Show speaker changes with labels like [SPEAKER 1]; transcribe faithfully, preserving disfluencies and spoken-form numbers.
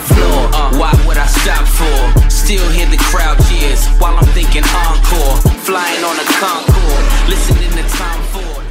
[SPEAKER 1] floor. Uh, why would I stop for? Still hear the crowd cheers while I'm thinking encore. Flying on a Concorde, listening to Tom Ford.